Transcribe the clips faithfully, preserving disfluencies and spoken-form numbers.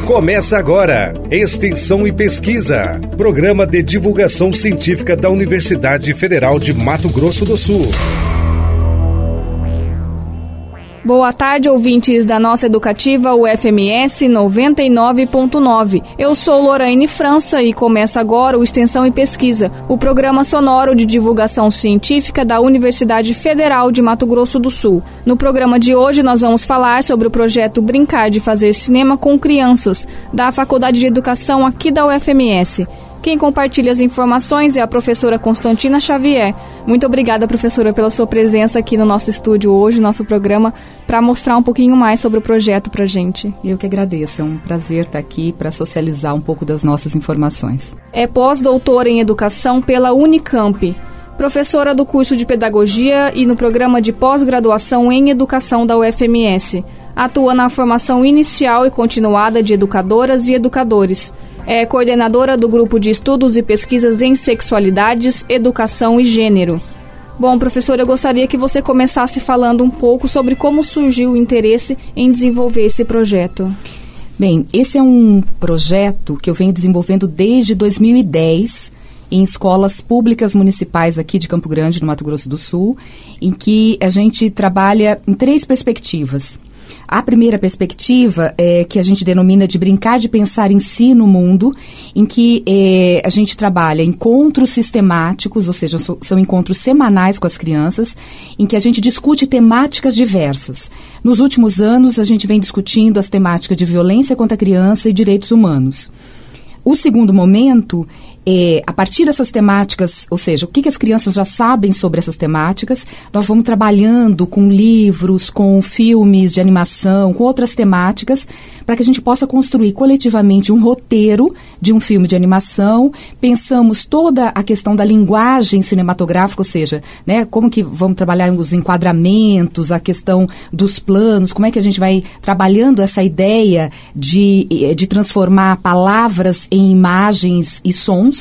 Começa agora, Extensão e Pesquisa, programa de divulgação científica da Universidade Federal de Mato Grosso do Sul. Boa tarde, ouvintes da nossa educativa U F M S noventa e nove ponto nove. Eu sou Lorraine França e começa agora o Extensão e Pesquisa, o programa sonoro de divulgação científica da Universidade Federal de Mato Grosso do Sul. No programa de hoje nós vamos falar sobre o projeto Brincar de Fazer Cinema com Crianças, da Faculdade de Educação aqui da U F M S. Quem compartilha as informações é a professora Constantina Xavier. Muito obrigada, professora, pela sua presença aqui no nosso estúdio hoje, nosso programa, para mostrar um pouquinho mais sobre o projeto para a gente. Eu que agradeço, é um prazer estar aqui para socializar um pouco das nossas informações. É pós-doutora em Educação pela Unicamp, professora do curso de Pedagogia e no programa de pós-graduação em Educação da U F M S. Atua na formação inicial e continuada de educadoras e educadores. É coordenadora do Grupo de Estudos e Pesquisas em Sexualidades, Educação e Gênero. Bom, professora, eu gostaria que você começasse falando um pouco sobre como surgiu o interesse em desenvolver esse projeto. Bem, esse é um projeto que eu venho desenvolvendo desde dois mil e dez em escolas públicas municipais aqui de Campo Grande, no Mato Grosso do Sul, em que a gente trabalha em três perspectivas. A primeira perspectiva é que a gente denomina de brincar de pensar em si no mundo, em que é, a gente trabalha encontros sistemáticos, ou seja, so, são encontros semanais com as crianças, em que a gente discute temáticas diversas. Nos últimos anos, a gente vem discutindo as temáticas de violência contra a criança e direitos humanos. O segundo momento é, a partir dessas temáticas, ou seja, o que, que as crianças já sabem sobre essas temáticas, nós vamos trabalhando com livros, com filmes de animação, com outras temáticas, para que a gente possa construir coletivamente um roteiro de um filme de animação. Pensamos toda a questão da linguagem cinematográfica, ou seja, né, como que vamos trabalhar os enquadramentos, a questão dos planos, como é que a gente vai trabalhando essa ideia de, de transformar palavras em imagens e sons.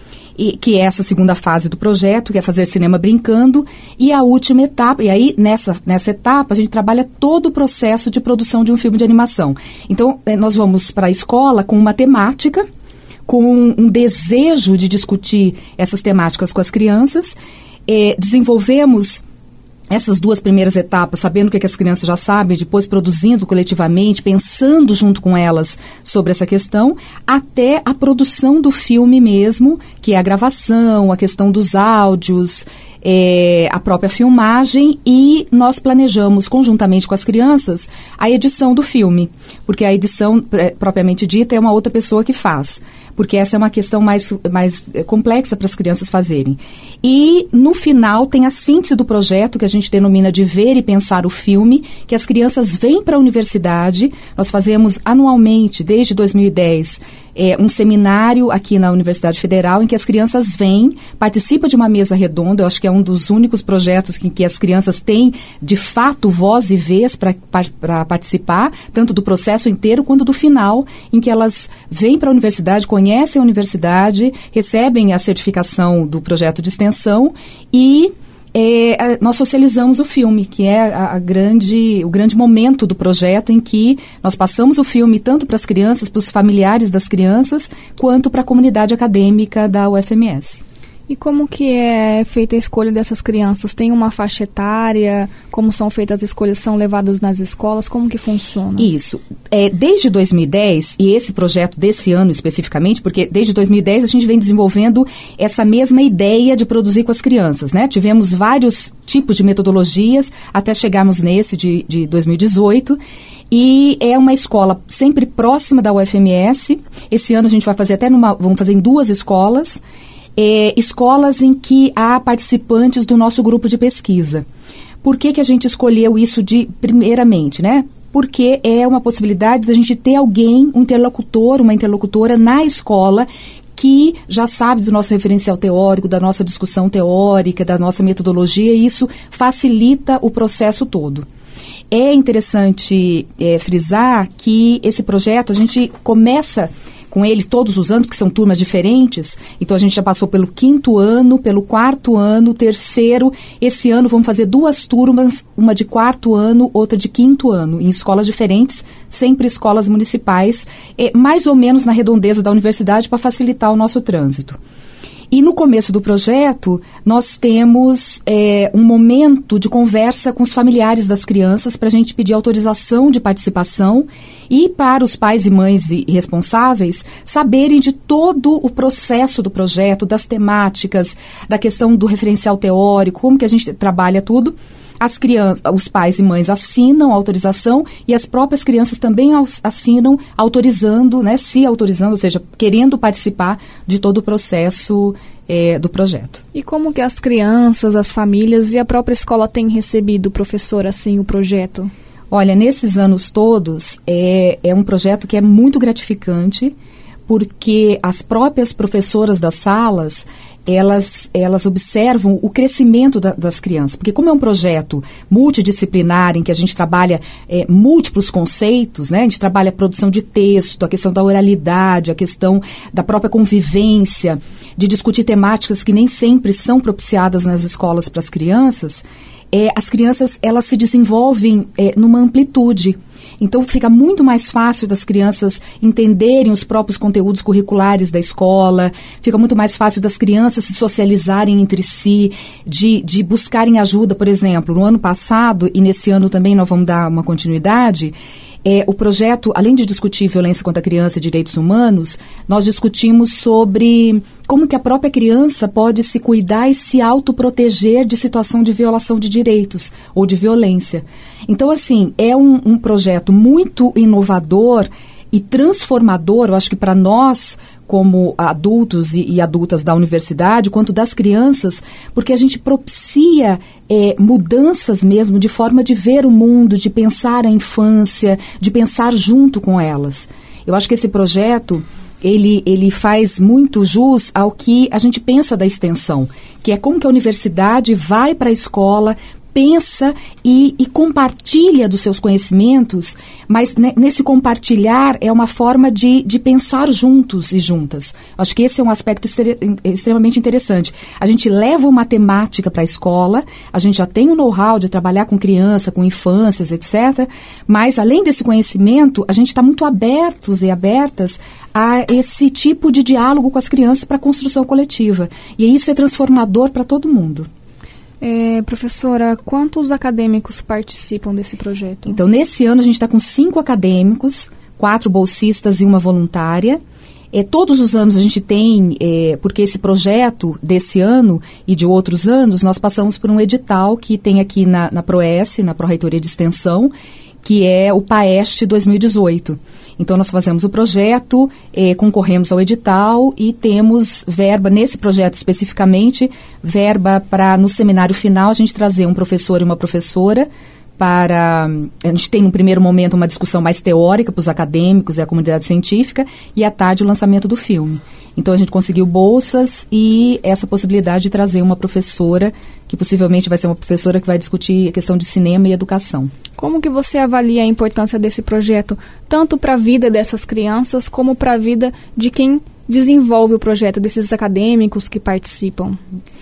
E, que é essa segunda fase do projeto, que é fazer cinema brincando, e a última etapa, e aí nessa, nessa etapa a gente trabalha todo o processo de produção de um filme de animação. Então, nós vamos para a escola com uma temática, com um, um desejo de discutir essas temáticas com as crianças, eh, desenvolvemos essas duas primeiras etapas, sabendo o que, é que as crianças já sabem, depois produzindo coletivamente, pensando junto com elas sobre essa questão, até a produção do filme mesmo, que é a gravação, a questão dos áudios, é, a própria filmagem, e nós planejamos conjuntamente com as crianças a edição do filme, porque a edição é, propriamente dita é uma outra pessoa que faz, porque essa é uma questão mais, mais complexa para as crianças fazerem. E no final tem a síntese do projeto, que a gente denomina de ver e pensar o filme, que as crianças vêm para a universidade. Nós fazemos anualmente, desde dois mil e dez, é, um seminário aqui na Universidade Federal, em que as crianças vêm, participam de uma mesa redonda. Eu acho que é um dos únicos projetos em que as crianças têm, de fato, voz e vez para participar, tanto do processo inteiro quanto do final, em que elas vêm para a universidade, conhecem a universidade, recebem a certificação do projeto de extensão e É, nós socializamos o filme, que é a, a grande, o grande momento do projeto, em que nós passamos o filme tanto para as crianças, para os familiares das crianças, quanto para a comunidade acadêmica da U F M S. E como que é feita a escolha dessas crianças? Tem uma faixa etária? Como são feitas as escolhas? São levadas nas escolas? Como que funciona? Isso. É, desde dois mil e dez, e esse projeto desse ano especificamente, porque desde dois mil e dez a gente vem desenvolvendo essa mesma ideia de produzir com as crianças, né? Tivemos vários tipos de metodologias até chegarmos nesse de, de dois mil e dezoito. E é uma escola sempre próxima da U F M S. Esse ano a gente vai fazer até numa, vamos fazer em duas escolas. É, escolas em que há participantes do nosso grupo de pesquisa. Por que que a gente escolheu isso de primeiramente, né? Porque é uma possibilidade da gente ter alguém, um interlocutor, uma interlocutora na escola que já sabe do nosso referencial teórico, da nossa discussão teórica, da nossa metodologia, e isso facilita o processo todo. É interessante é, frisar que esse projeto, a gente começa com ele todos os anos, porque são turmas diferentes. Então, a gente já passou pelo quinto ano, pelo quarto ano, terceiro. Esse ano vamos fazer duas turmas, uma de quarto ano, outra de quinto ano, em escolas diferentes, sempre escolas municipais, é, mais ou menos na redondeza da universidade, para facilitar o nosso trânsito. E no começo do projeto, nós temos é, um momento de conversa com os familiares das crianças para a gente pedir autorização de participação e para os pais e mães e, e responsáveis saberem de todo o processo do projeto, das temáticas, da questão do referencial teórico, como que a gente trabalha tudo. As crianças, os pais e mães assinam a autorização e as próprias crianças também assinam autorizando, né, se autorizando, ou seja, querendo participar de todo o processo é, do projeto. E como que as crianças, as famílias e a própria escola têm recebido, professor, assim, o projeto? Olha, nesses anos todos, é, é um projeto que é muito gratificante, porque as próprias professoras das salas, elas, elas observam o crescimento da, das crianças. Porque como é um projeto multidisciplinar, em que a gente trabalha é, múltiplos conceitos, né? A gente trabalha a produção de texto, a questão da oralidade, a questão da própria convivência, de discutir temáticas que nem sempre são propiciadas nas escolas para as crianças, é, as crianças elas se desenvolvem é, numa amplitude. Então, fica muito mais fácil das crianças entenderem os próprios conteúdos curriculares da escola, fica muito mais fácil das crianças se socializarem entre si, de, de buscarem ajuda. Por exemplo, no ano passado, e nesse ano também nós vamos dar uma continuidade, É, o projeto, além de discutir violência contra a criança e direitos humanos, nós discutimos sobre como que a própria criança pode se cuidar e se autoproteger de situação de violação de direitos ou de violência. Então, assim, é um, um projeto muito inovador e transformador, eu acho que para nós, como adultos e, e adultas da universidade, quanto das crianças, porque a gente propicia é, mudanças mesmo de forma de ver o mundo, de pensar a infância, de pensar junto com elas. Eu acho que esse projeto, ele, ele faz muito jus ao que a gente pensa da extensão, que é como que a universidade vai para a escola, pensa e, e compartilha dos seus conhecimentos, mas ne, nesse compartilhar é uma forma de, de pensar juntos e juntas. Acho que esse é um aspecto estre, extremamente interessante. A gente leva uma temática para a escola, a gente já tem o know-how de trabalhar com criança, com infâncias, etcétera, mas além desse conhecimento, a gente está muito abertos e abertas a esse tipo de diálogo com as crianças para a construção coletiva. E isso é transformador para todo mundo. É, professora, quantos acadêmicos participam desse projeto? Então, nesse ano a gente está com cinco acadêmicos, quatro bolsistas e uma voluntária. É, todos os anos a gente tem, é, porque esse projeto desse ano e de outros anos, nós passamos por um edital que tem aqui na, na ProES, na Pró-Reitoria de Extensão, que é o PAEST dois mil e dezoito. Então, nós fazemos o projeto, eh, concorremos ao edital e temos verba, nesse projeto especificamente, verba para, no seminário final, a gente trazer um professor e uma professora para... A gente tem, no primeiro momento, uma discussão mais teórica para os acadêmicos e a comunidade científica e, à tarde, o lançamento do filme. Então, a gente conseguiu bolsas e essa possibilidade de trazer uma professora, que possivelmente vai ser uma professora que vai discutir a questão de cinema e educação. Como que você avalia a importância desse projeto, tanto para a vida dessas crianças, como para a vida de quem desenvolve o projeto, desses acadêmicos que participam?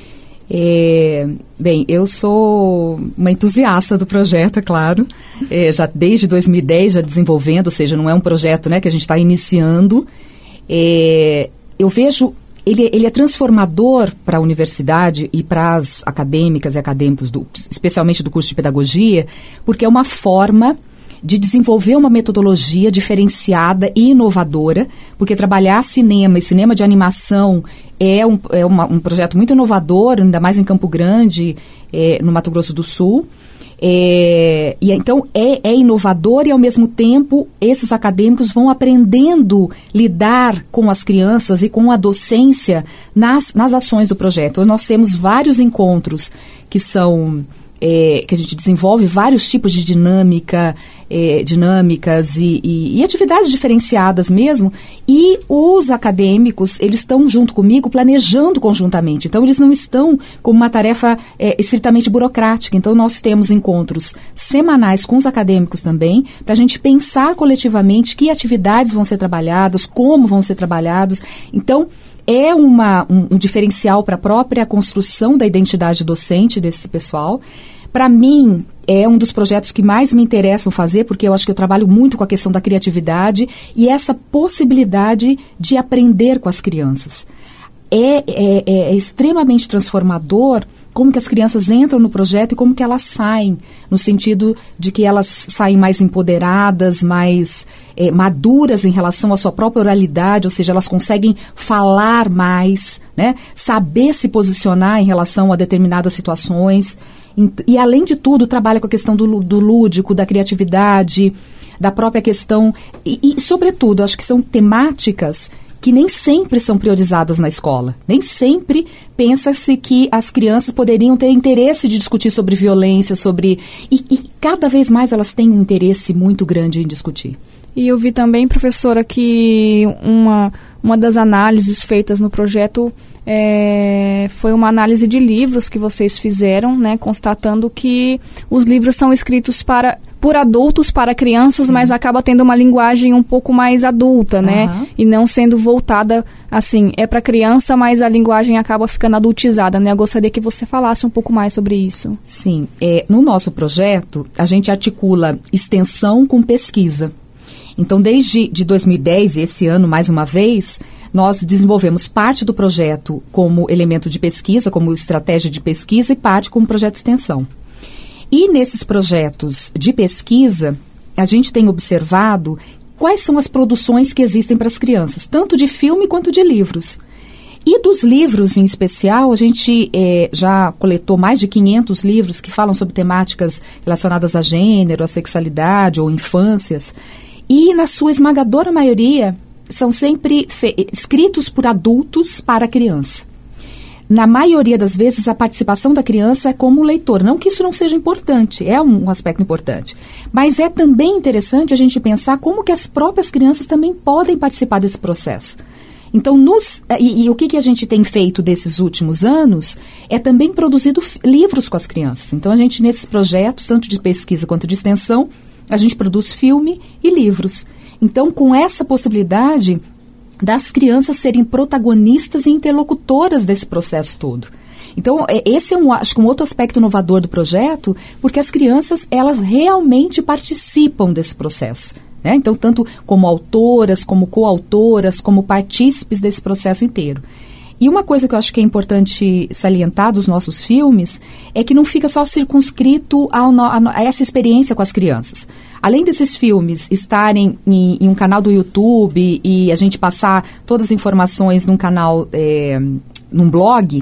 É, bem, eu sou uma entusiasta do projeto, é claro, é, já desde dois mil e dez já desenvolvendo, ou seja, não é um projeto, né, que a gente está iniciando. É, eu vejo, ele, ele é transformador para a universidade e para as acadêmicas e acadêmicos, do, especialmente do curso de pedagogia, porque é uma forma de desenvolver uma metodologia diferenciada e inovadora, porque trabalhar cinema e cinema de animação é um, é uma, um projeto muito inovador, ainda mais em Campo Grande, é, no Mato Grosso do Sul. É, e então é, é inovador e ao mesmo tempo esses acadêmicos vão aprendendo lidar com as crianças e com a docência nas, nas ações do projeto. Nós temos vários encontros que são... É, que a gente desenvolve vários tipos de dinâmica, é, dinâmicas e, e, e atividades diferenciadas mesmo, e os acadêmicos, eles estão junto comigo planejando conjuntamente, então eles não estão como uma tarefa é, estritamente burocrática, então nós temos encontros semanais com os acadêmicos também, para a gente pensar coletivamente que atividades vão ser trabalhadas, como vão ser trabalhadas, então é uma, um, um diferencial para a própria construção da identidade docente desse pessoal. Para mim, é um dos projetos que mais me interessam fazer, porque eu acho que eu trabalho muito com a questão da criatividade e essa possibilidade de aprender com as crianças. É, é, é extremamente transformador como que as crianças entram no projeto e como que elas saem, no sentido de que elas saem mais empoderadas, mais é, maduras em relação à sua própria oralidade, ou seja, elas conseguem falar mais, né? Saber se posicionar em relação a determinadas situações. E, além de tudo, trabalha com a questão do, do lúdico, da criatividade, da própria questão... E, e, sobretudo, acho que são temáticas que nem sempre são priorizadas na escola. Nem sempre pensa-se que as crianças poderiam ter interesse de discutir sobre violência, sobre... E, e cada vez mais elas têm um interesse muito grande em discutir. E eu vi também, professora, que uma, uma das análises feitas no projeto é, foi uma análise de livros que vocês fizeram, né, constatando que os livros são escritos para, por adultos para crianças, sim, mas acaba tendo uma linguagem um pouco mais adulta, né, uhum, e não sendo voltada, assim, é para criança, mas a linguagem acaba ficando adultizada, né? Eu gostaria que você falasse um pouco mais sobre isso. Sim, é, no nosso projeto, a gente articula extensão com pesquisa. Então, desde de dois mil e dez, e esse ano, mais uma vez, nós desenvolvemos parte do projeto como elemento de pesquisa, como estratégia de pesquisa, e parte como projeto de extensão. E nesses projetos de pesquisa, a gente tem observado quais são as produções que existem para as crianças, tanto de filme quanto de livros. E dos livros em especial, a gente é, já coletou mais de quinhentos livros que falam sobre temáticas relacionadas a gênero, a sexualidade ou infâncias. E, na sua esmagadora maioria, são sempre escritos por adultos para a criança. Na maioria das vezes, a participação da criança é como leitor. Não que isso não seja importante, é um aspecto importante. Mas é também interessante a gente pensar como que as próprias crianças também podem participar desse processo. Então, nos, e, e o que, que a gente tem feito desses últimos anos é também produzido livros com as crianças. Então, a gente, nesses projetos, tanto de pesquisa quanto de extensão, a gente produz filme e livros. Então, com essa possibilidade das crianças serem protagonistas e interlocutoras desse processo todo. Então, esse é um, acho que um outro aspecto inovador do projeto, porque as crianças, elas realmente participam desse processo, né? Então, tanto como autoras, como coautoras, como partícipes desse processo inteiro. E uma coisa que eu acho que é importante salientar dos nossos filmes é que não fica só circunscrito ao no, a, a essa experiência com as crianças. Além desses filmes estarem em, em um canal do YouTube e a gente passar todas as informações num canal, é, num blog,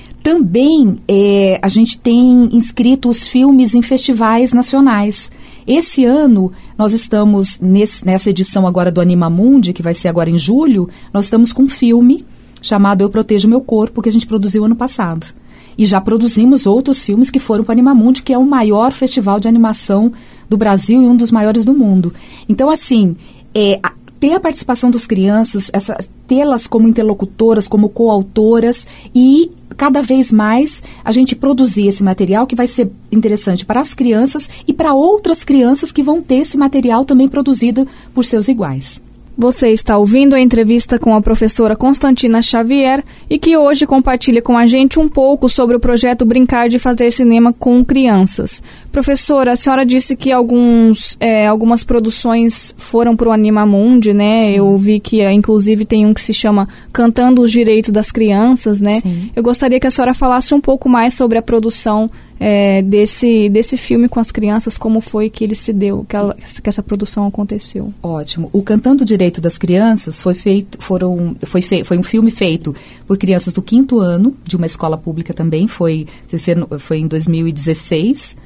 também é, a gente tem inscrito os filmes em festivais nacionais. Esse ano, nós estamos, nesse, nessa edição agora do Animamundi, que vai ser agora em julho, nós estamos com um filme chamado Eu Protejo Meu Corpo, que a gente produziu ano passado. E já produzimos outros filmes que foram para o Animamundi, que é o maior festival de animação do Brasil e um dos maiores do mundo. Então, assim, é, a, ter a participação das crianças, essa, tê-las como interlocutoras, como coautoras, e cada vez mais a gente produzir esse material que vai ser interessante para as crianças e para outras crianças que vão ter esse material também produzido por seus iguais. Você está ouvindo a entrevista com a professora Constantina Xavier e que hoje compartilha com a gente um pouco sobre o projeto Brincar de Fazer Cinema com Crianças. Professora, a senhora disse que alguns, é, algumas produções foram para o Animamundi, né? Sim. Eu vi que, inclusive, tem um que se chama Cantando os Direitos das Crianças, né? Sim. Eu gostaria que a senhora falasse um pouco mais sobre a produção É, desse, desse filme com as crianças, como foi que ele se deu, que, ela, que essa produção aconteceu. Ótimo. O Cantando o Direito das Crianças foi, feito, foram, foi, fe, foi um filme feito por crianças do quinto ano, de uma escola pública também, foi, foi em dois mil e dezesseis,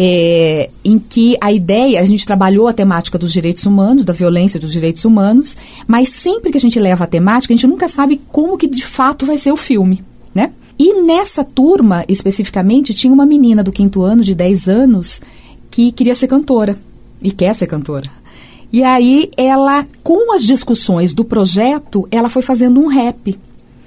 é, em que a ideia, a gente trabalhou a temática dos direitos humanos, da violência dos direitos humanos, mas sempre que a gente leva a temática, a gente nunca sabe como que de fato vai ser o filme, né? E nessa turma, especificamente, tinha uma menina do quinto ano, de dez anos, que queria ser cantora. e quer ser cantora. E aí ela, com as discussões do projeto, ela foi fazendo um rap.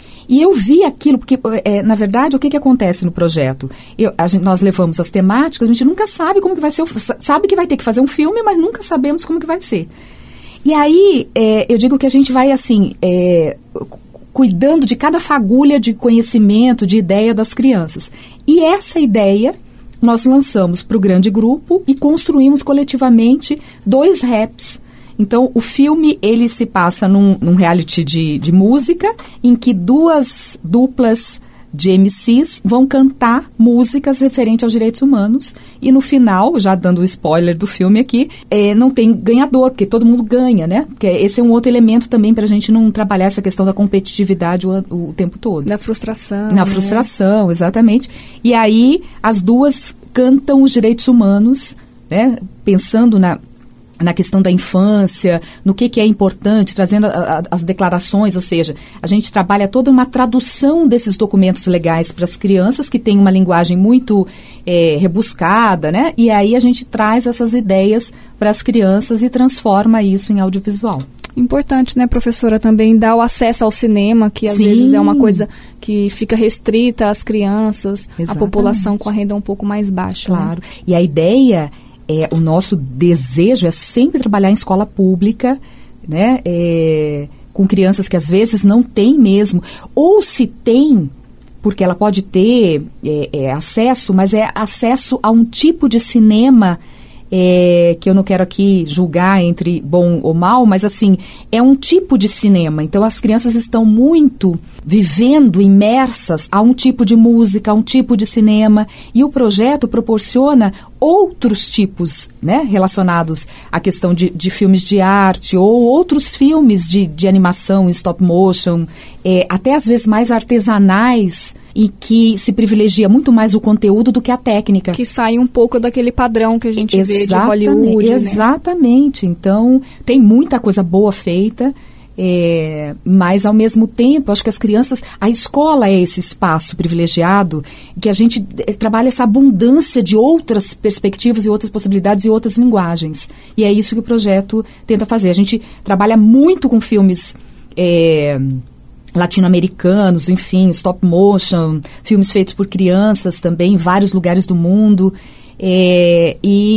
E eu vi aquilo, porque, é, na verdade, o que, que acontece no projeto? Eu, a gente, nós levamos as temáticas, a gente nunca sabe como que vai ser, o, sabe que vai ter que fazer um filme, mas nunca sabemos como que vai ser. E aí, é, eu digo que a gente vai, assim, é, cuidando de cada fagulha de conhecimento, de ideia das crianças. E essa ideia nós lançamos para o grande grupo e construímos coletivamente dois raps. Então, o filme, ele se passa num, num reality de, de música, em que duas duplas de M Cs vão cantar músicas referentes aos direitos humanos. E no final, já dando o spoiler do filme aqui, é, não tem ganhador, porque todo mundo ganha, né? Porque esse é um outro elemento também para a gente não trabalhar essa questão da competitividade o, o tempo todo. Da frustração. Na né? frustração, exatamente. E aí, as duas cantam os direitos humanos, né? Pensando na... na questão da infância, no que, que é importante, trazendo a, a, as declarações, ou seja, a gente trabalha toda uma tradução desses documentos legais para as crianças, que tem uma linguagem muito é, rebuscada, né? E aí a gente traz essas ideias para as crianças e transforma isso em audiovisual. Importante, né, professora, também dar o acesso ao cinema, que às Sim. vezes é uma coisa que fica restrita às crianças, Exatamente. à população com a renda um pouco mais baixa. Claro. Né? E a ideia... É, o nosso desejo é sempre trabalhar em escola pública, né, é, com crianças que às vezes não têm mesmo, ou se tem, porque ela pode ter é, é, acesso, mas é acesso a um tipo de cinema é, que eu não quero aqui julgar entre bom ou mal, mas assim, é um tipo de cinema. Então as crianças estão muito vivendo, imersas a um tipo de música, a um tipo de cinema, e o projeto proporciona outros tipos, né, relacionados à questão de, de filmes de arte ou outros filmes de, de animação, stop motion, é, até às vezes mais artesanais, e que se privilegia muito mais o conteúdo do que a técnica. Que sai um pouco daquele padrão que a gente exatamente, vê de Hollywood. Exatamente. Né? Então, tem muita coisa boa feita. É, mas, ao mesmo tempo, acho que as crianças... A escola é esse espaço privilegiado que a gente é, trabalha essa abundância de outras perspectivas e outras possibilidades e outras linguagens. E é isso que o projeto tenta fazer. A gente trabalha muito com filmes... É, latino-americanos, enfim, stop motion, filmes feitos por crianças também em vários lugares do mundo. É,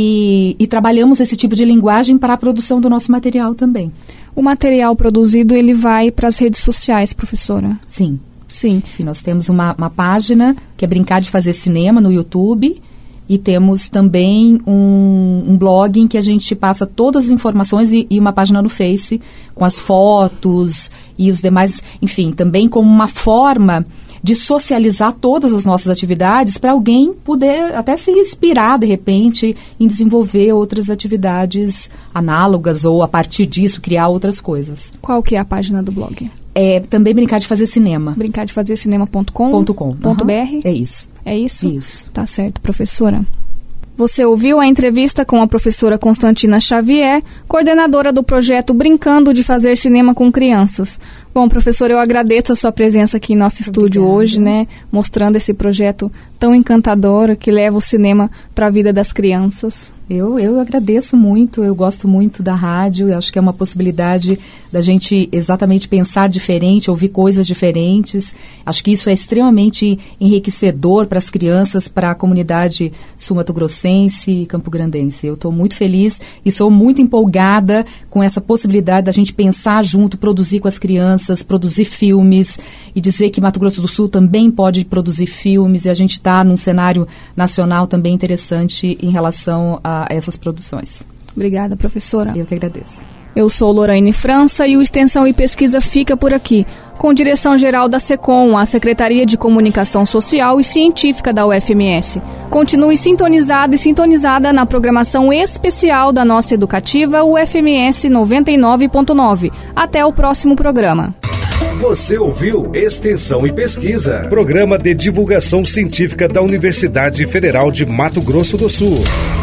e, e trabalhamos esse tipo de linguagem para a produção do nosso material também. O material produzido, ele vai para as redes sociais, professora? Sim. Sim. Sim, nós temos uma, uma página que é Brincar de Fazer Cinema no YouTube, e temos também um, um blog em que a gente passa todas as informações e, e uma página no Face com as fotos e os demais, enfim, também como uma forma de socializar todas as nossas atividades para alguém poder até se inspirar, de repente, em desenvolver outras atividades análogas ou, a partir disso, criar outras coisas. Qual que é a página do blog? É também Brincar de Fazer Cinema. brincar de fazer cinema ponto com Ponto com. Ponto Uhum. br? É isso. É isso? Isso. Tá certo, professora. Você ouviu a entrevista com a professora Constantina Xavier, coordenadora do projeto Brincando de Fazer Cinema com Crianças. Bom, professora, eu agradeço a sua presença aqui em nosso estúdio Obrigada. hoje, né? Mostrando esse projeto tão encantador que leva o cinema para a vida das crianças. Eu, eu agradeço muito, eu gosto muito da rádio, eu acho que é uma possibilidade da gente exatamente pensar diferente, ouvir coisas diferentes. Acho que isso é extremamente enriquecedor para as crianças, para a comunidade sul-mato-grossense e campograndense. Eu estou muito feliz e sou muito empolgada com essa possibilidade da gente pensar junto, produzir com as crianças, produzir filmes e dizer que Mato Grosso do Sul também pode produzir filmes, e a gente está num cenário nacional também interessante em relação a essas produções. Obrigada, professora. Eu que agradeço. Eu sou Lorraine França e o Extensão e Pesquisa fica por aqui, com direção-geral da SECOM, a Secretaria de Comunicação Social e Científica da U F M S. Continue sintonizado e sintonizada na programação especial da nossa educativa U F M S noventa e nove ponto nove. Até o próximo programa. Você ouviu Extensão e Pesquisa, programa de divulgação científica da Universidade Federal de Mato Grosso do Sul.